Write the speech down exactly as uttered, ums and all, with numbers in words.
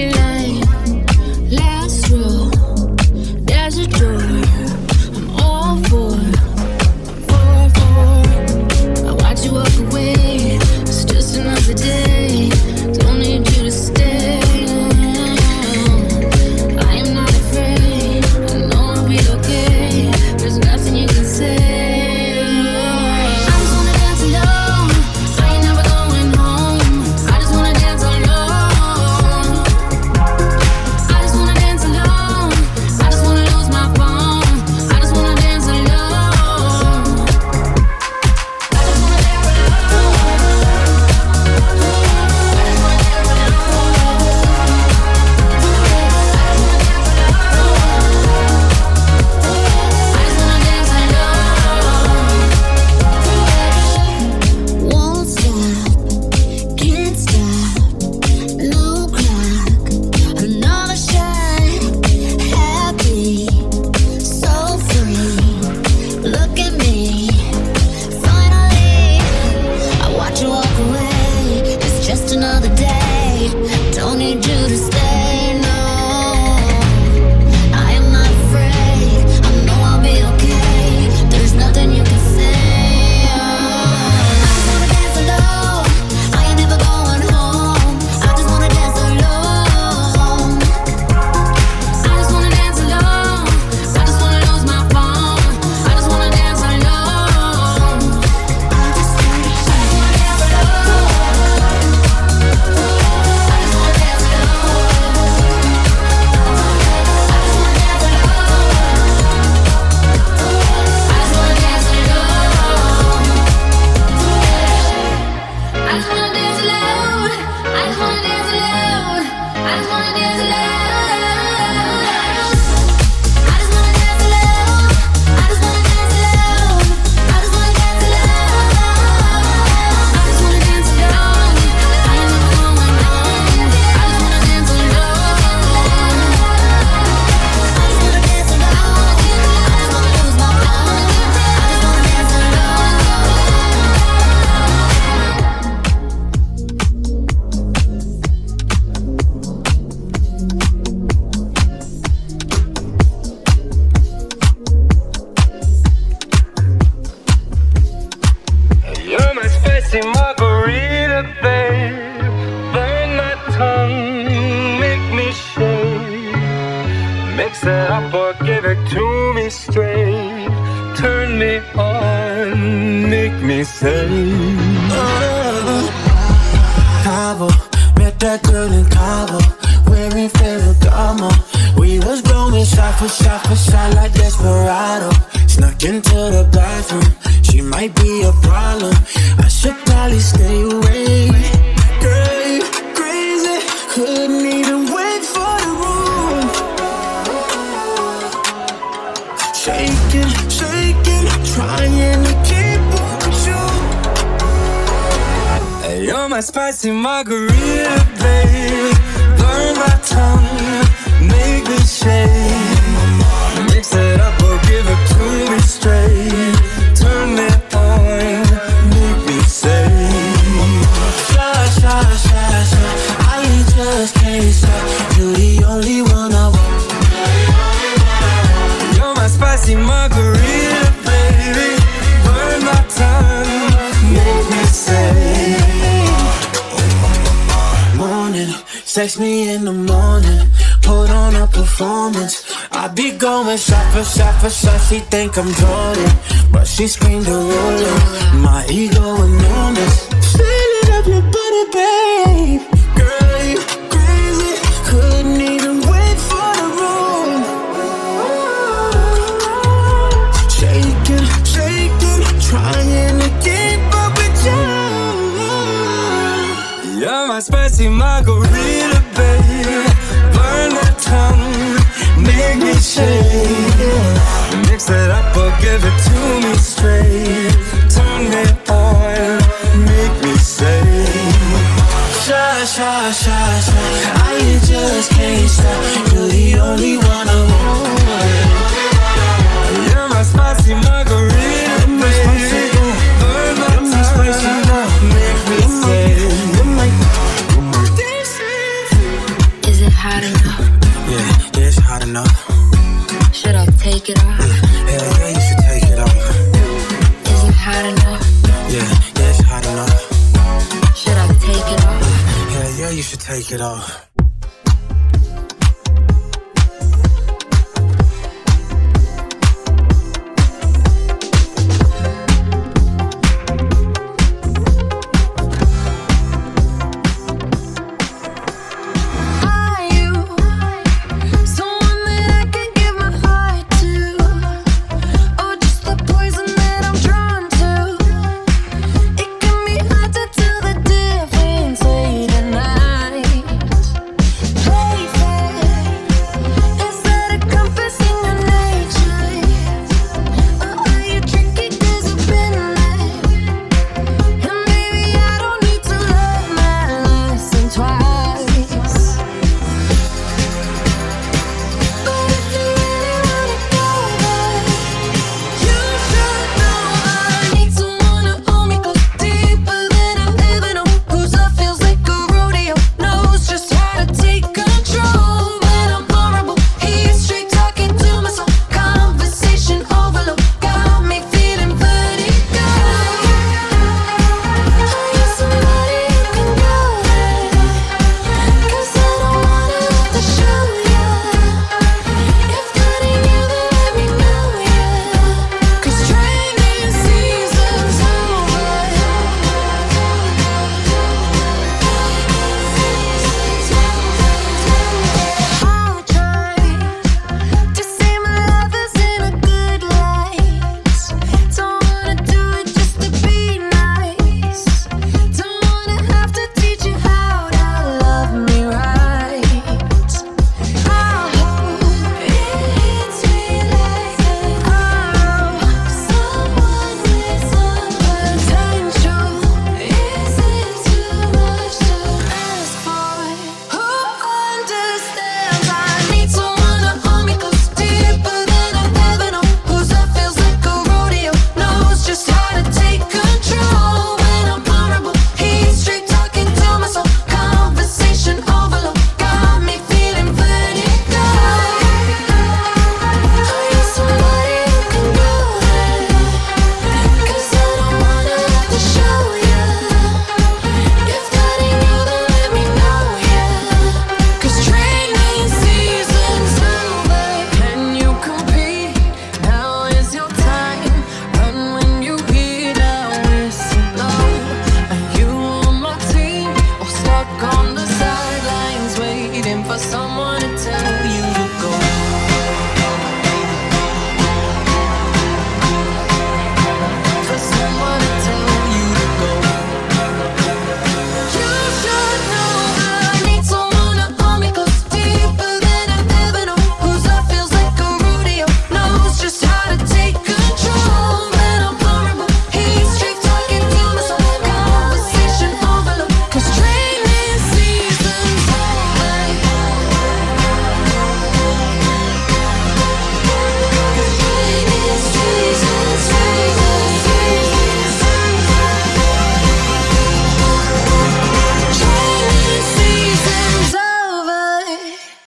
Text me in the morning, put on a performance. I be going shot for shot for shot. She think I'm Jordan, but she screamed a roller. My ego enormous. Fill it up your body, babe. Girl, you crazy. Couldn't even wait for the room. Shaking, shaking, trying to keep up with you. You're my spicy margarita, babe. Burn that tongue, make me shake. Mix it up or give it to me straight. Turn me on, make me say. Shy, shy, shy, shy. I just can't stop. You're the only one I want. You're my spicy margarita, babe. Burn my tongue, make me say. Is it hot enough? Yeah, yeah, it's hot enough. Should I take it off? Mm, hell yeah, you should take it off. Is it hot enough? Yeah, yeah, it's hot enough. Should I take it off? Mm, hell yeah, you should take it off. For someone to tell you